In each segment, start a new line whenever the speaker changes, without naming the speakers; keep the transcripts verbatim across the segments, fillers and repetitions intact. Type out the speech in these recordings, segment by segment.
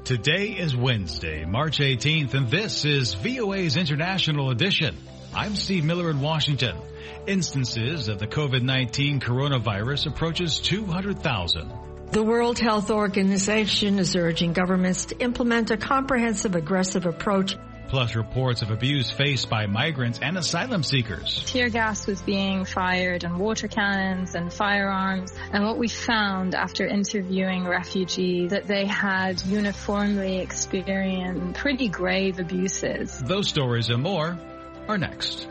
Today is Wednesday, March eighteenth, and this is V O A's International Edition. I'm Steve Miller in Washington. Instances of the COVID nineteen coronavirus approaches two hundred thousand.
The World Health Organization is urging governments to implement a comprehensive, aggressive approach.
Plus reports of abuse faced by migrants and asylum seekers.
Tear gas was being fired and water cannons and firearms. And what we found after interviewing refugees that they had uniformly experienced pretty grave abuses.
Those stories and more are next.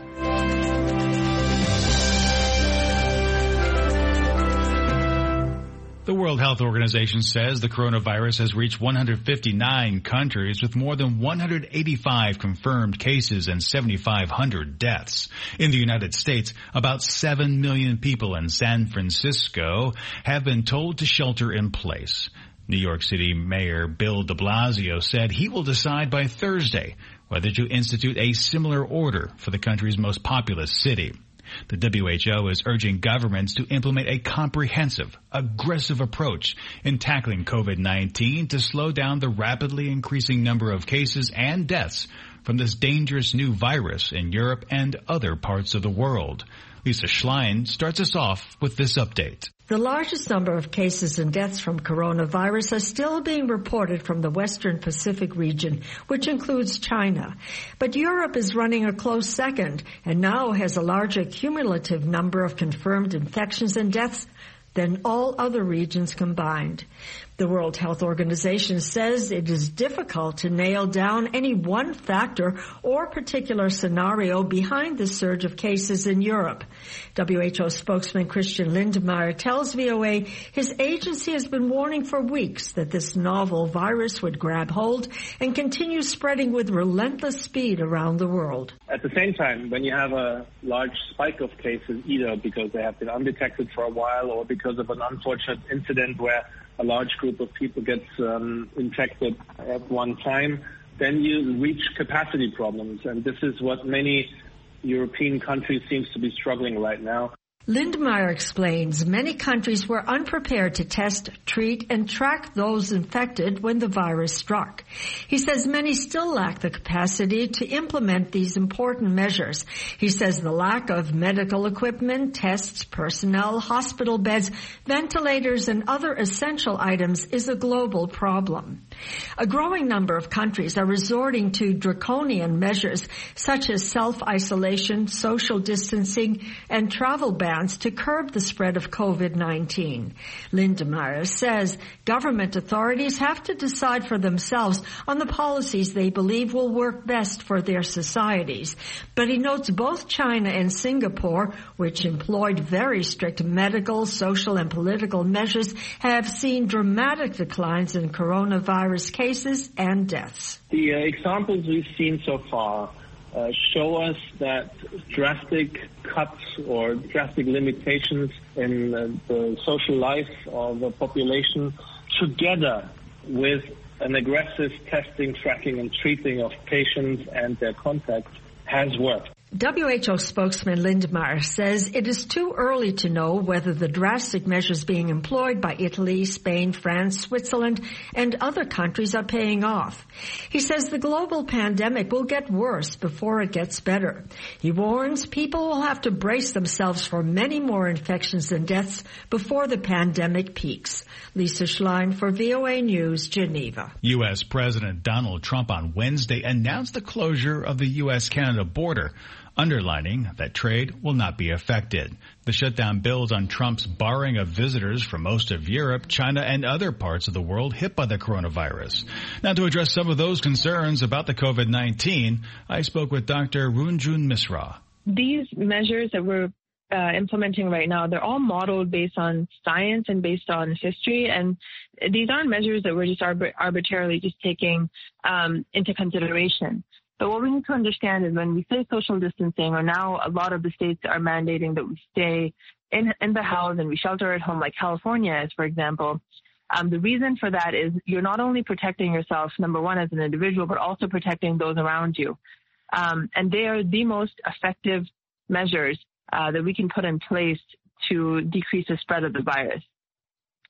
The World Health Organization says the coronavirus has reached one hundred fifty-nine countries with more than one hundred eighty-five confirmed cases and seven thousand five hundred deaths. In the United States, about seven million people in San Francisco have been told to shelter in place. New York City Mayor Bill de Blasio said he will decide by Thursday whether to institute a similar order for the country's most populous city. The W H O is urging governments to implement a comprehensive, aggressive approach in tackling COVID nineteen to slow down the rapidly increasing number of cases and deaths from this dangerous new virus in Europe and other parts of the world. Lisa Schlein starts us off with this update.
The largest number of cases and deaths from coronavirus are still being reported from the Western Pacific region, which includes China. But Europe is running a close second and now has a larger cumulative number of confirmed infections and deaths than all other regions combined. The World Health Organization says it is difficult to nail down any one factor or particular scenario behind the surge of cases in Europe. W H O spokesman Christian Lindmeier tells V O A his agency has been warning for weeks that this novel virus would grab hold and continue spreading with relentless speed around the world.
At the same time, when you have a large spike of cases, either because they have been undetected for a while or because of an unfortunate incident where a large group of people gets um, infected at one time, then you reach capacity problems. And this is what many European countries seem to be struggling right now.
Lindmeier explains many countries were unprepared to test, treat, and track those infected when the virus struck. He says many still lack the capacity to implement these important measures. He says the lack of medical equipment, tests, personnel, hospital beds, ventilators, and other essential items is a global problem. A growing number of countries are resorting to draconian measures such as self-isolation, social distancing, and travel bans to curb the spread of COVID nineteen. Lindmeier says government authorities have to decide for themselves on the policies they believe will work best for their societies. But he notes both China and Singapore, which employed very strict medical, social, and political measures, have seen dramatic declines in coronavirus cases and deaths.
The uh, examples we've seen so far Uh, show us that drastic cuts or drastic limitations in uh, the social life of the population, together with an aggressive testing, tracking, and treating of patients and their contacts, has worked.
W H O spokesman Lindmeier says it is too early to know whether the drastic measures being employed by Italy, Spain, France, Switzerland, and other countries are paying off. He says the global pandemic will get worse before it gets better. He warns people will have to brace themselves for many more infections and deaths before the pandemic peaks. Lisa Schlein for V O A News, Geneva.
U S President Donald Trump on Wednesday announced the closure of the U S Canada border, underlining that trade will not be affected. The shutdown builds on Trump's barring of visitors from most of Europe, China, and other parts of the world hit by the coronavirus. Now, to address some of those concerns about the COVID nineteen, I spoke with Doctor Runjun Misra.
These measures that we're uh, implementing right now, they're all modeled based on science and based on history, and these aren't measures that we're just arbit- arbitrarily just taking um, into consideration. But what we need to understand is when we say social distancing, or now a lot of the states are mandating that we stay in, in the house and we shelter at home, like California is, for example, um, the reason for that is you're not only protecting yourself, number one, as an individual, but also protecting those around you. Um, and they are the most effective measures uh, that we can put in place to decrease the spread of the virus.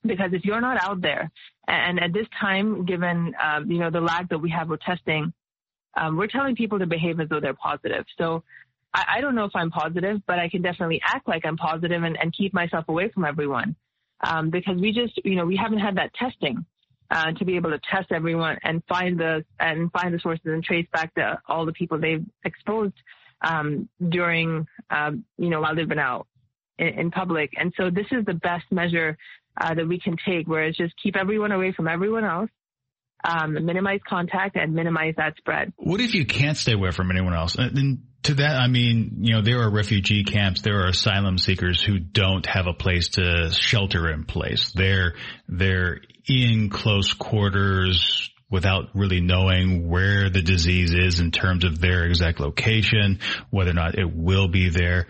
Because if you're not out there, and at this time, given, um, you know, the lag that we have with testing, um, we're telling people to behave as though they're positive. So I, I don't know if I'm positive, but I can definitely act like I'm positive and, and keep myself away from everyone. Um, because we just, you know, we haven't had that testing uh, to be able to test everyone and find the and find the sources and trace back to all the people they've exposed um, during, um, you know, while they've been out in, in public. And so this is the best measure uh, that we can take, where it's just keep everyone away from everyone else, um, minimize contact, and minimize that spread.
What if you can't stay away from anyone else? And to that, I mean, you know, there are refugee camps, there are asylum seekers who don't have a place to shelter in place. They're, they're in close quarters without really knowing where the disease is in terms of their exact location, whether or not it will be there.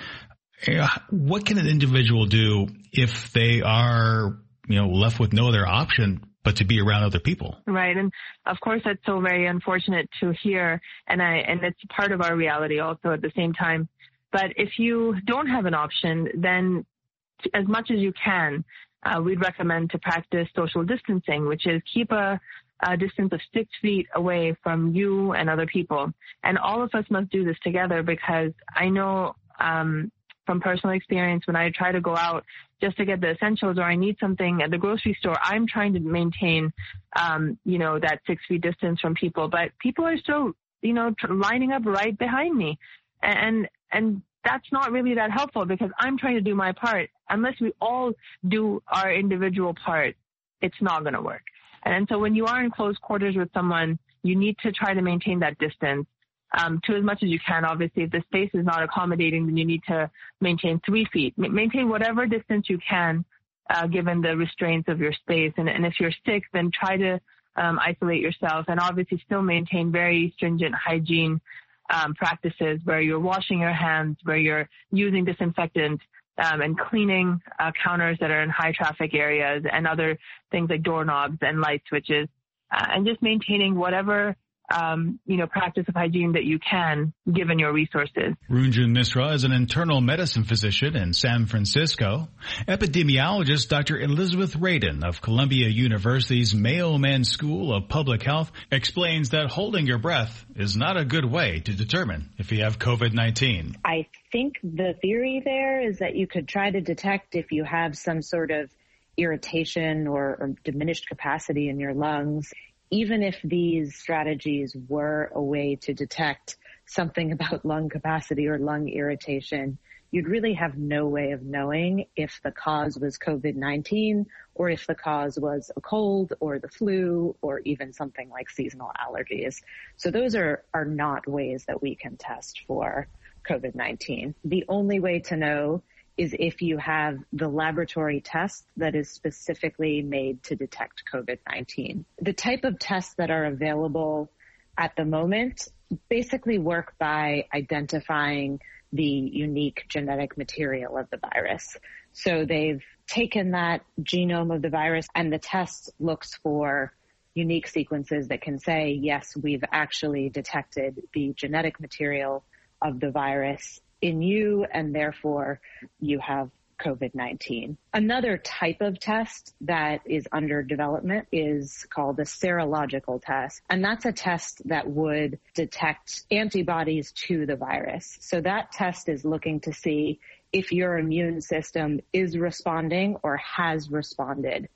What can an individual do if they are, you know, left with no other option but to be around other people?
Right. And of course, that's so very unfortunate to hear. And I, and it's part of our reality also at the same time. But if you don't have an option, then as much as you can, uh, we'd recommend to practice social distancing, which is keep a, a distance of six feet away from you and other people. And all of us must do this together, because I know, um, from personal experience, when I try to go out just to get the essentials, or I need something at the grocery store, I'm trying to maintain, um, you know, that six feet distance from people. But people are still, you know, tr- lining up right behind me. And, and that's not really that helpful, because I'm trying to do my part. Unless we all do our individual part, it's not going to work. And so when you are in close quarters with someone, you need to try to maintain that distance. Um, to as much as you can. Obviously, if the space is not accommodating, then you need to maintain three feet. M- maintain whatever distance you can, uh, given the restraints of your space. And, and if you're sick, then try to um, isolate yourself, and obviously still maintain very stringent hygiene um, practices, where you're washing your hands, where you're using disinfectant, um, and cleaning uh, counters that are in high traffic areas, and other things like doorknobs and light switches, uh, and just maintaining whatever Um, you know, practice of hygiene that you can, given your resources.
Runjun Misra is an internal medicine physician in San Francisco. Epidemiologist Doctor Elizabeth Radin of Columbia University's Mayo-Man School of Public Health explains that holding your breath is not a good way to determine if you have COVID nineteen.
I think the theory there is that you could try to detect if you have some sort of irritation or, or diminished capacity in your lungs. Even if these strategies were a way to detect something about lung capacity or lung irritation, you'd really have no way of knowing if the cause was COVID nineteen, or if the cause was a cold or the flu, or even something like seasonal allergies. So those are, are not ways that we can test for COVID nineteen. The only way to know is if you have the laboratory test that is specifically made to detect COVID nineteen. The type of tests that are available at the moment basically work by identifying the unique genetic material of the virus. So they've taken that genome of the virus, and the test looks for unique sequences that can say, yes, we've actually detected the genetic material of the virus in you, and therefore you have COVID nineteen. Another type of test that is under development is called a serological test, and that's a test that would detect antibodies to the virus. So that test is looking to see if your immune system is responding or has responded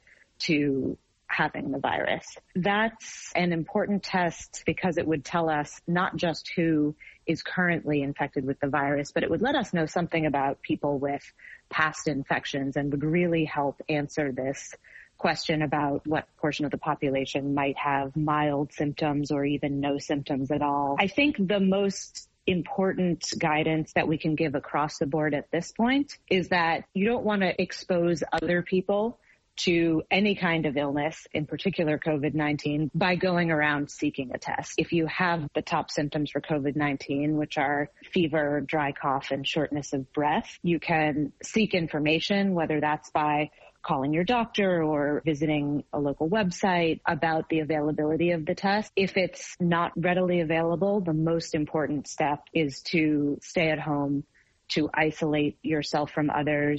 to having the virus. That's an important test because it would tell us not just who is currently infected with the virus, but it would let us know something about people with past infections, and would really help answer this question about what portion of the population might have mild symptoms or even no symptoms at all. I think the most important guidance that we can give across the board at this point is that you don't want to expose other people to any kind of illness, in particular COVID nineteen, by going around seeking a test. If you have the top symptoms for COVID nineteen, which are fever, dry cough, and shortness of breath, you can seek information, whether that's by calling your doctor or visiting a local website about the availability of the test. If it's not readily available, the most important step is to stay at home, to isolate yourself from others,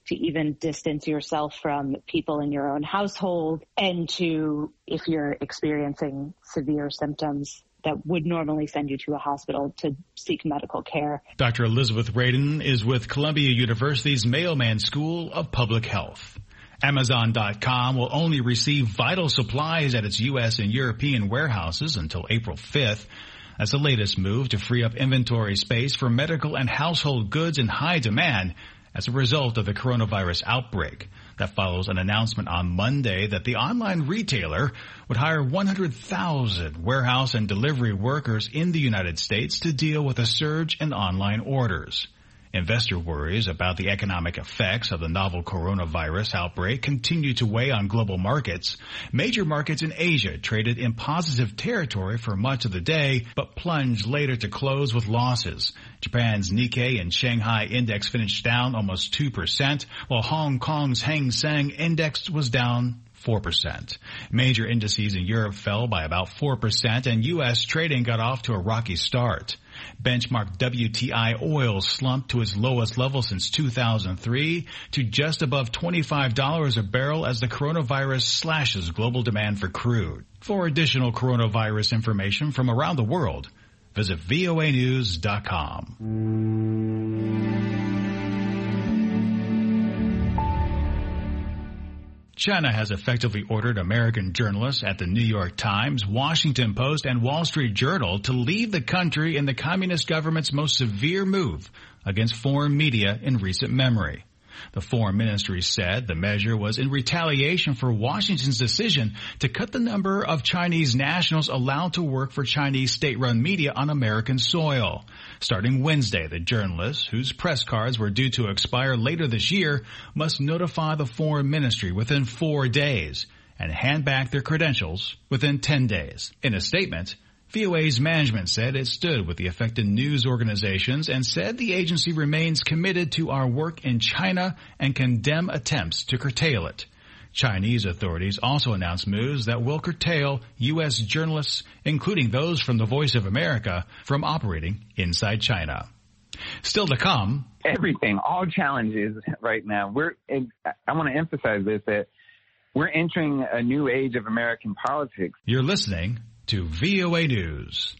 to even distance yourself from people in your own household, and to, if you're experiencing severe symptoms that would normally send you to a hospital, to seek medical care.
Doctor Elizabeth Radin is with Columbia University's Mailman School of Public Health. Amazon dot com will only receive vital supplies at its U S and European warehouses until April fifth. That's the latest move to free up inventory space for medical and household goods in high demand as a result of the coronavirus outbreak. That follows an announcement on Monday that the online retailer would hire one hundred thousand warehouse and delivery workers in the United States to deal with a surge in online orders. Investor worries about the economic effects of the novel coronavirus outbreak continue to weigh on global markets. Major markets in Asia traded in positive territory for much of the day, but plunged later to close with losses. Japan's Nikkei and Shanghai index finished down almost two percent, while Hong Kong's Hang Seng index was down four percent. Major indices in Europe fell by about four percent, and U S trading got off to a rocky start. Benchmark W T I oil slumped to its lowest level since two thousand three to just above twenty-five dollars a barrel as the coronavirus slashes global demand for crude. For additional coronavirus information from around the world, visit V O A news dot com. China has effectively ordered American journalists at the New York Times, Washington Post, and Wall Street Journal to leave the country in the communist government's most severe move against foreign media in recent memory. The Foreign Ministry said the measure was in retaliation for Washington's decision to cut the number of Chinese nationals allowed to work for Chinese state-run media on American soil. Starting Wednesday, the journalists, whose press cards were due to expire later this year, must notify the Foreign Ministry within four days and hand back their credentials within ten days. In a statement, V O A's management said it stood with the affected news organizations and said the agency remains committed to our work in China and condemn attempts to curtail it. Chinese authorities also announced moves that will curtail U S journalists, including those from the Voice of America, from operating inside China. Still to come.
Everything, all challenges right now. We're. I want to emphasize this, that we're entering a new age of American politics.
You're listening to V O A News.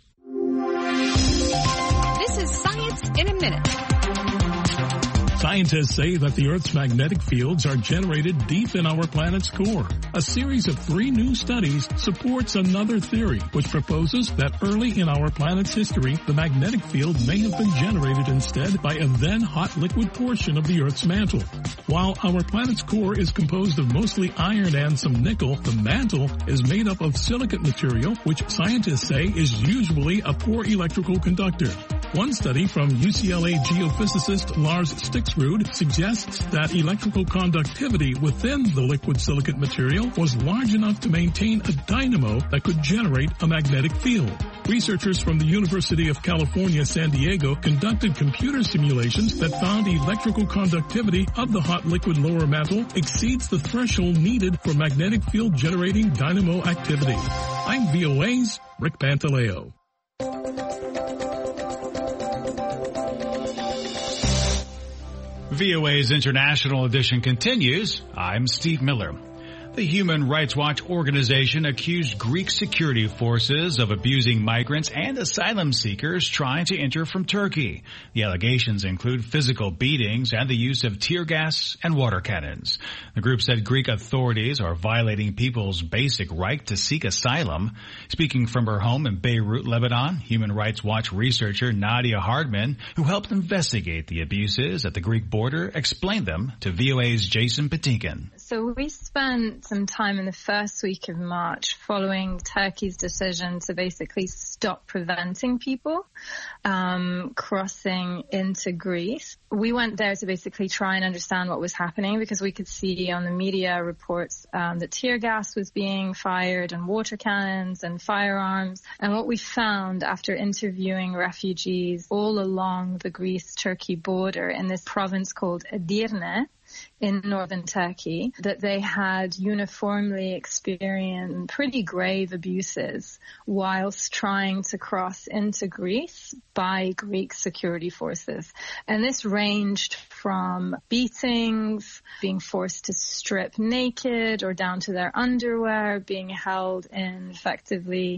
This is Science in a Minute.
Scientists say that the Earth's magnetic fields are generated deep in our planet's core. A series of three new studies supports another theory, which proposes that early in our planet's history, the magnetic field may have been generated instead by a then hot liquid portion of the Earth's mantle. While our planet's core is composed of mostly iron and some nickel, the mantle is made up of silicate material, which scientists say is usually a poor electrical conductor. One study from U C L A geophysicist Lars Stixrud suggests that electrical conductivity within the liquid silicate material was large enough to maintain a dynamo that could generate a magnetic field. Researchers from the University of California, San Diego conducted computer simulations that found electrical conductivity of the hot liquid lower mantle exceeds the threshold needed for magnetic field generating dynamo activity. I'm V O A's Rick Pantaleo.
V O A's International Edition continues. I'm Steve Miller. The Human Rights Watch organization accused Greek security forces of abusing migrants and asylum seekers trying to enter from Turkey. The allegations include physical beatings and the use of tear gas and water cannons. The group said Greek authorities are violating people's basic right to seek asylum. Speaking from her home in Beirut, Lebanon, Human Rights Watch researcher Nadia Hardman, who helped investigate the abuses at the Greek border, explained them to V O A's Jason Patinkin.
So we spent some time in the first week of March following Turkey's decision to basically stop preventing people um, crossing into Greece. We went there to basically try and understand what was happening, because we could see on the media reports um, that tear gas was being fired and water cannons and firearms. And what we found after interviewing refugees all along the Greece-Turkey border in this province called Edirne in northern Turkey, that they had uniformly experienced pretty grave abuses whilst trying to cross into Greece by Greek security forces. And this ranged from beatings, being forced to strip naked or down to their underwear, being held in effectively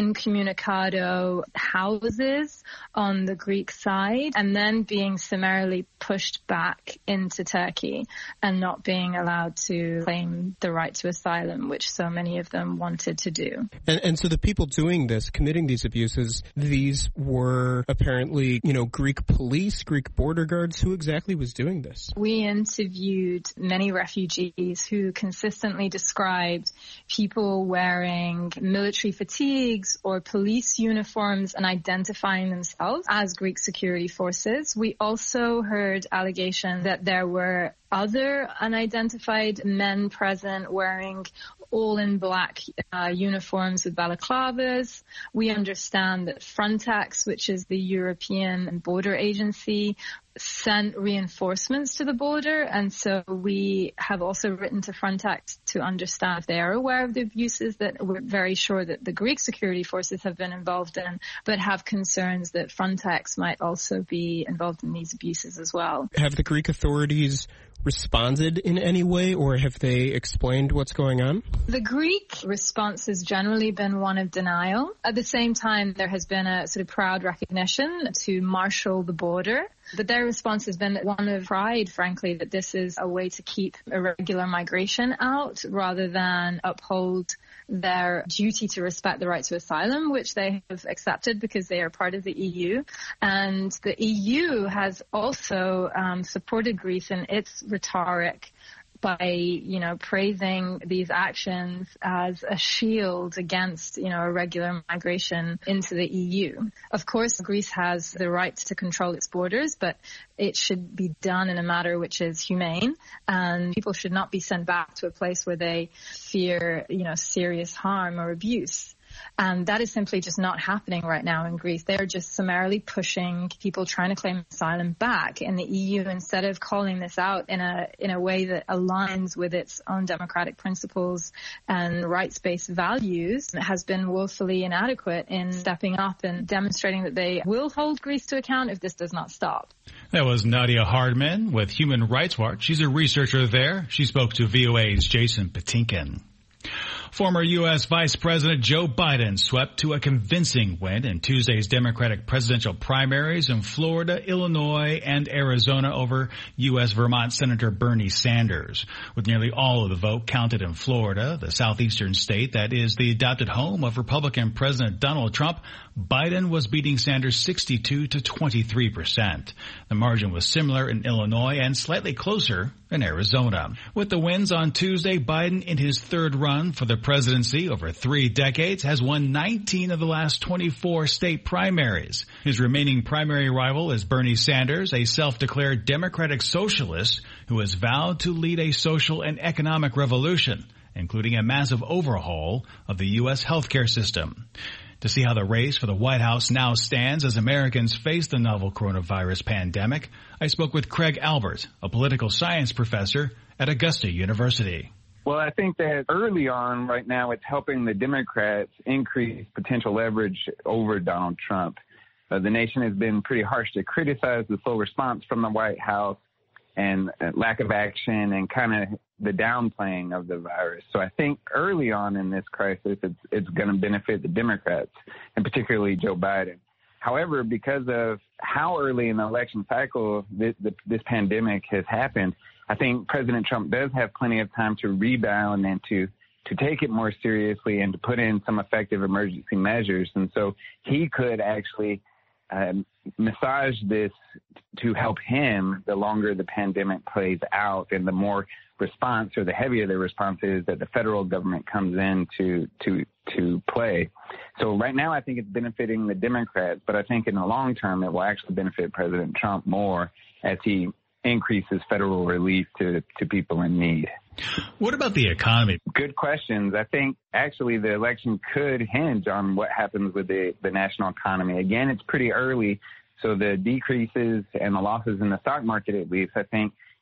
incommunicado houses on the Greek side, and then being summarily pushed back into Turkey and not being allowed to claim the right to asylum, which so many of them wanted to do.
And, and so the people doing this, committing these abuses, these were apparently, you know, Greek police, Greek border guards. Who exactly was doing this?
We interviewed many refugees who consistently described people wearing military fatigues or police uniforms and identifying themselves as Greek security forces. We also heard allegations that there were other unidentified men present wearing all in black uh, uniforms with balaclavas. We understand that Frontex, which is the European border agency, sent reinforcements to the border. And so we have also written to Frontex to understand if they are aware of the abuses that we're very sure that the Greek security forces have been involved in, but have concerns that Frontex might also be involved in these abuses as well.
Have the Greek authorities responded in any way, or have they explained what's going on?
The Greek response has generally been one of denial. At the same time, there has been a sort of proud recognition to marshal the border. But their response has been one of pride, frankly, that this is a way to keep irregular migration out rather than uphold their duty to respect the right to asylum, which they have accepted because they are part of the E U. And the E U has also um, supported Greece in its rhetoric by, you know, praising these actions as a shield against, you know, irregular migration into the E U. Of course, Greece has the right to control its borders, but it should be done in a manner which is humane, and people should not be sent back to a place where they fear, you know, serious harm or abuse. And that is simply just not happening right now in Greece. They're just summarily pushing people trying to claim asylum back. And the E U, instead of calling this out in a in a way that aligns with its own democratic principles and rights-based values, has been woefully inadequate in stepping up and demonstrating that they will hold Greece to account if this does not stop.
That was Nadia Hardman with Human Rights Watch. She's a researcher there. She spoke to V O A's Jason Patinkin. Former U S Vice President Joe Biden swept to a convincing win in Tuesday's Democratic presidential primaries in Florida, Illinois, and Arizona over U S Vermont Senator Bernie Sanders. With nearly all of the vote counted in Florida, the southeastern state that is the adopted home of Republican President Donald Trump, Biden was beating Sanders sixty-two to twenty-three percent. The margin was similar in Illinois and slightly closer in Arizona. With the wins on Tuesday, Biden, in his third run for the presidency over three decades, has won nineteen of the last twenty-four state primaries. His remaining primary rival is Bernie Sanders, a self-declared Democratic socialist who has vowed to lead a social and economic revolution, including a massive overhaul of the U S healthcare system. To see how the race for the White House now stands as Americans face the novel coronavirus pandemic, I spoke with Craig Albert, a political science professor at Augusta University.
Well, I think that early on right now it's helping the Democrats increase potential leverage over Donald Trump. Uh, the nation has been pretty harsh to criticize the slow response from the White House and uh, lack of action and kind of the downplaying of the virus. So I think early on in this crisis, it's, it's going to benefit the Democrats, and particularly Joe Biden. However, because of how early in the election cycle this, this pandemic has happened, I think President Trump does have plenty of time to rebound and to, to take it more seriously and to put in some effective emergency measures. And so he could actually um, massage this to help him the longer the pandemic plays out and the more response or the heavier the response is that the federal government comes in to, to, to play. So right now I think it's benefiting the Democrats, but I think in the long term it will actually benefit President Trump more as he increases federal relief to, to people in need.
What about the economy?
Good questions. I think actually the election could hinge on what happens with the, the national economy. Again, it's pretty early, so the decreases and the losses in the stock market, at least, I think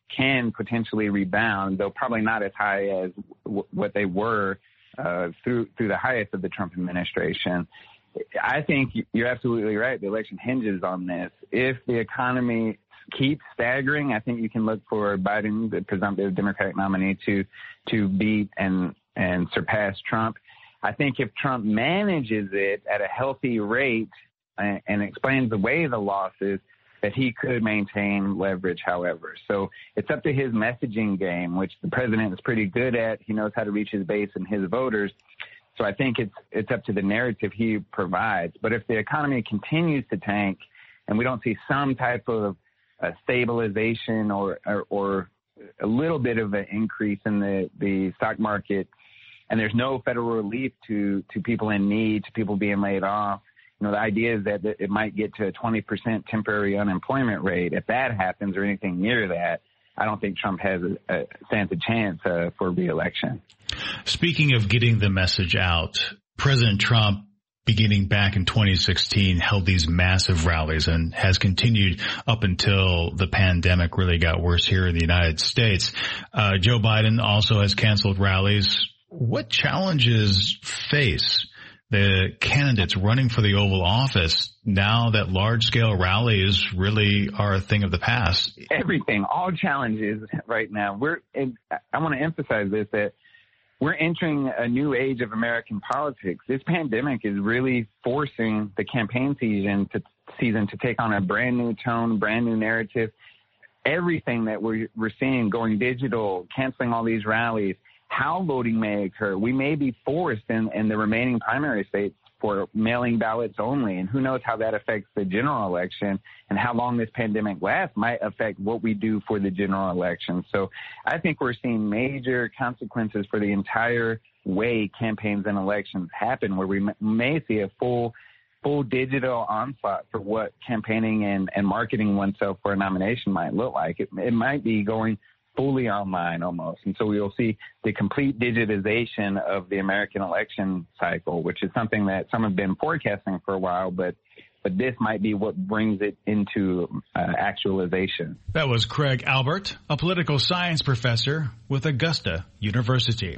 can potentially rebound, though probably not as high as w- what they were uh, through through the highest of the Trump administration. I think you're absolutely right. The election hinges on this. If the economy keeps staggering, I think you can look for Biden, the presumptive Democratic nominee, to to beat and and surpass Trump. I think if Trump manages it at a healthy rate and, and explains away the losses, that he could maintain leverage, however. So it's up to his messaging game, which the president is pretty good at. He knows how to reach his base and his voters. So I think it's it's up to the narrative he provides. But if the economy continues to tank and we don't see some type of uh, stabilization or, or or a little bit of an increase in the, the stock market, and there's no federal relief to, to people in need, to people being laid off, you know, the idea is that it might get to a twenty percent temporary unemployment rate. If that happens or anything near that, I don't think Trump has a, a stands a chance uh, for re-election.
Speaking of getting the message out, President Trump, beginning back in twenty sixteen, held these massive rallies and has continued up until the pandemic really got worse here in the United States. Uh, Joe Biden also has canceled rallies. What challenges face the candidates running for the Oval Office now that large-scale rallies really are a thing of the past?
Everything, all challenges right now. We're. I want to emphasize this, that we're entering a new age of American politics. This pandemic is really forcing the campaign season to season to take on a brand new tone, brand new narrative. Everything that we're we're seeing going digital, canceling all these rallies, how voting may occur. We may be forced in, in the remaining primary states for mailing ballots only, and who knows how that affects the general election, and how long this pandemic lasts might affect what we do for the general election. So I think we're seeing major consequences for the entire way campaigns and elections happen, where we m- may see a full full digital onslaught for what campaigning and, and marketing oneself for a nomination might look like. It, it might be going fully online almost. And so we will see the complete digitization of the American election cycle, which is something that some have been forecasting for a while, but but this might be what brings it into uh, actualization.
That was Craig Albert, a political science professor with Augusta University.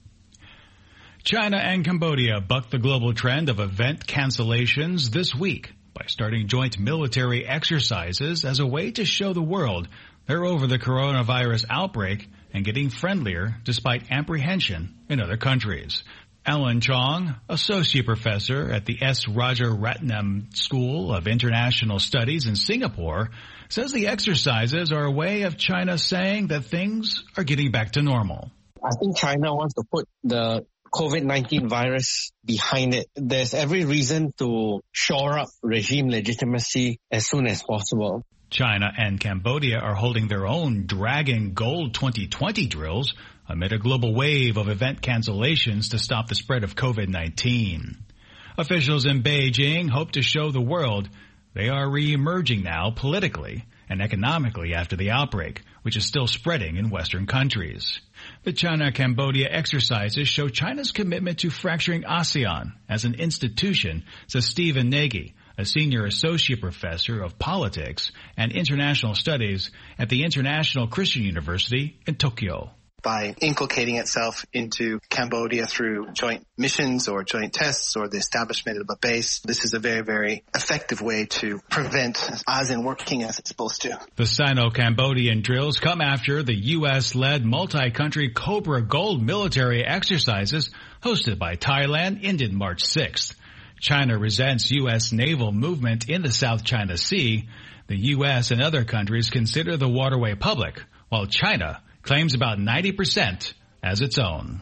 China and Cambodia bucked the global trend of event cancellations this week by starting joint military exercises as a way to show the world they're over the coronavirus outbreak and getting friendlier despite apprehension in other countries. Alan Chong, associate professor at the S. Rajaratnam School of International Studies in Singapore, says the exercises are a way of China saying that things are getting back to normal.
I think China wants to put the COVID nineteen virus behind it. There's every reason to shore up regime legitimacy as soon as possible.
China and Cambodia are holding their own Dragon Gold twenty twenty drills amid a global wave of event cancellations to stop the spread of COVID nineteen. Officials in Beijing hope to show the world they are re-emerging now politically and economically after the outbreak, which is still spreading in Western countries. The China-Cambodia exercises show China's commitment to fracturing ASEAN as an institution, says Stephen Nagy, a senior associate professor of politics and international studies at the International Christian University in Tokyo.
By inculcating itself into Cambodia through joint missions or joint tests or the establishment of a base, this is a very, very effective way to prevent ASEAN working as it's supposed to.
The Sino-Cambodian drills come after the U S-led multi-country Cobra Gold military exercises hosted by Thailand ended March sixth. China resents U S naval movement in the South China Sea. The U S and other countries consider the waterway public, while China claims about ninety percent as its own.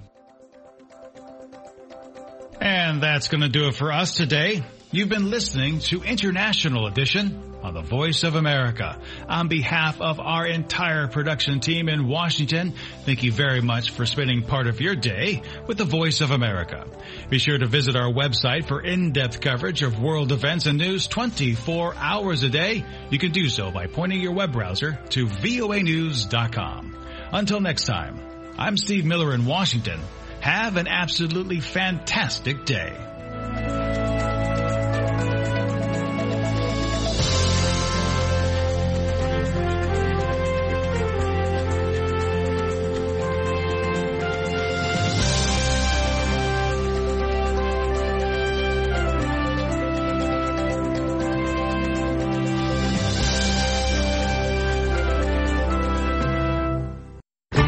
And that's going to do it for us today. You've been listening to International Edition on the Voice of America. On behalf of our entire production team in Washington, thank you very much for spending part of your day with the Voice of America. Be sure to visit our website for in-depth coverage of world events and news twenty-four hours a day. You can do so by pointing your web browser to V O A news dot com. Until next time, I'm Steve Miller in Washington. Have an absolutely fantastic day.